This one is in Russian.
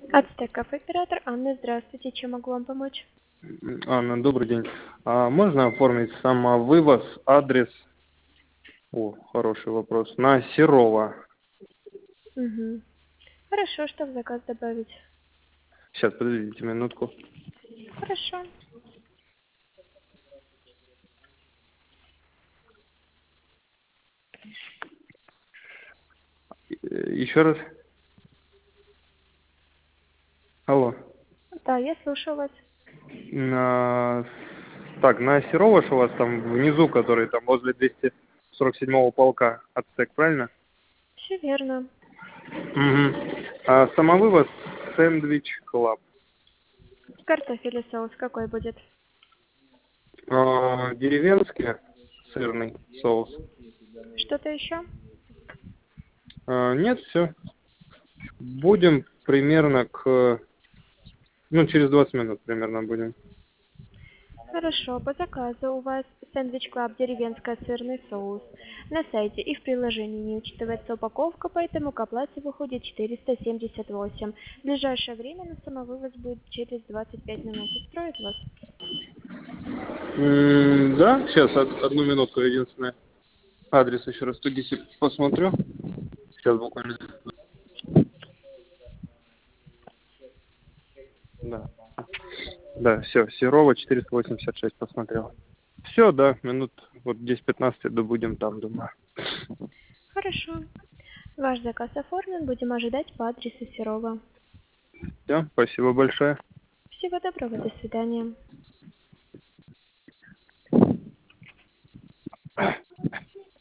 Ацтек кафе оператор Анна, здравствуйте, чем могу вам помочь? Анна, добрый день. Можно оформить самовывоз, адрес? Хороший вопрос. На Серова. Угу. Хорошо, что в заказ добавить? Сейчас, подождите минутку. Хорошо. Еще раз. Алло. Да, я слушаю вас. На... Так, на Серова, что у вас там внизу, который там возле 247-го полка, Ацтек, правильно? Все верно. Угу. Самовывоз, сэндвич клаб. Картофель и соус какой будет? Деревенский сырный соус. Что-то еще? Нет, все. Будем примерно через 20 минут примерно будем. Хорошо, по заказу у вас сэндвич клаб деревенская сырный соус. На сайте и в приложении не учитывается упаковка, поэтому к оплате выходит 478. В ближайшее время на самовывоз будет через 25 минут. Устроит вас? Да, сейчас одну минутку, единственное. Адрес еще раз 110 посмотрю. Сейчас буквально. Да. Да, все, Серова 486 посмотрел. Все, да, минут вот 10-15 да будем там, думаю. Хорошо. Ваш заказ оформлен, будем ожидать по адресу Серова. Все, спасибо большое. Всего доброго, до свидания.